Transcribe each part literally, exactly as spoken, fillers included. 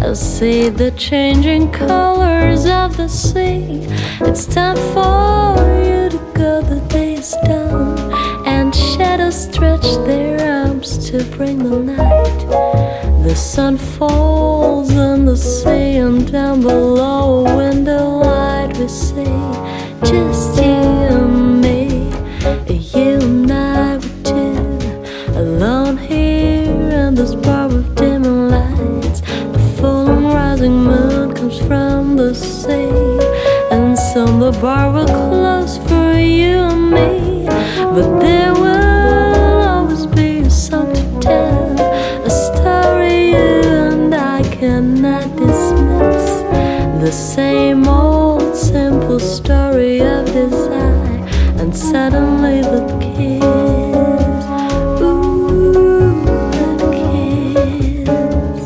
I see the changing colors of the sea. It's time for you to go, the day is done, and shadows stretch their arms to bring the night. The sun falls on the sea, and down below a window light we see just you and me. You and I were two, alone here in this bar with dimming lights. The full and rising moon comes from the sea, and soon the bar will close for you and me. But there will always be a song to tell, a story you and I cannot dismiss. The same old simple story of desire, and suddenly that kiss, ooh, that kiss.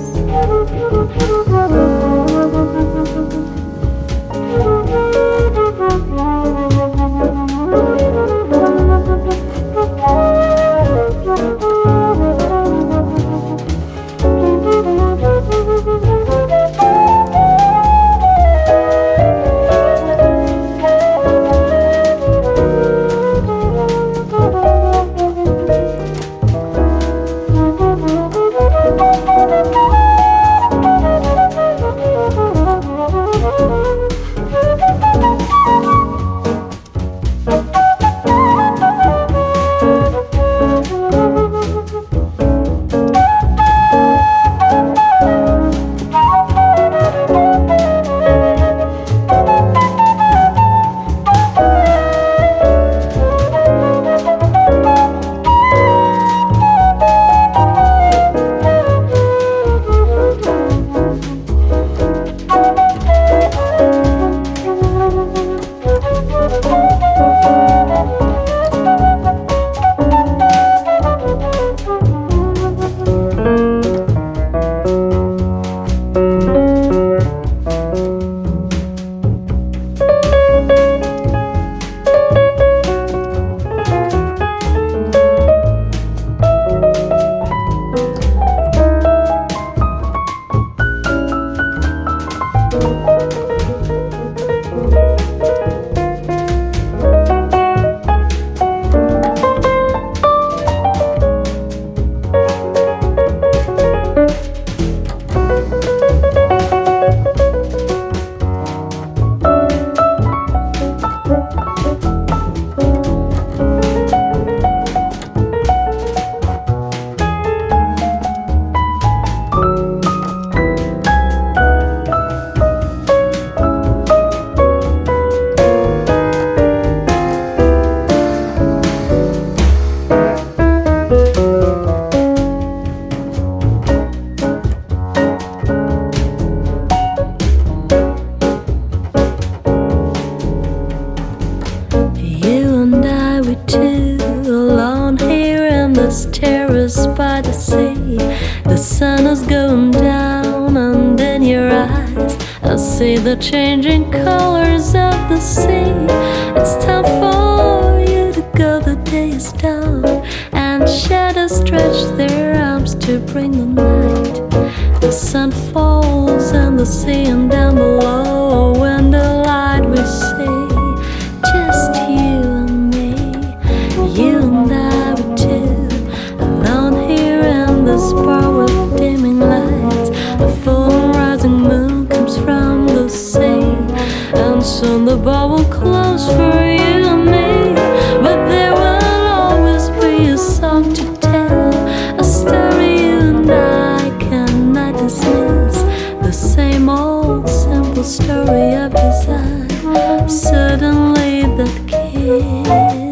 Terrace by the sea, the sun is going down, and in your eyes I see the changing colors of the sea. It's time for you to go, the day is done, and shadows stretch their arms to bring the night. The sun falls in the sea, and down below a window light we see just you and me. You and I were two, alone here in this bar with dimming lights. A full and rising moon comes from the sea, and soon the bar will close for you and me. But there will always be a song to tell, a story you and I cannot dismiss. The same old simple story of desire, suddenly that kiss.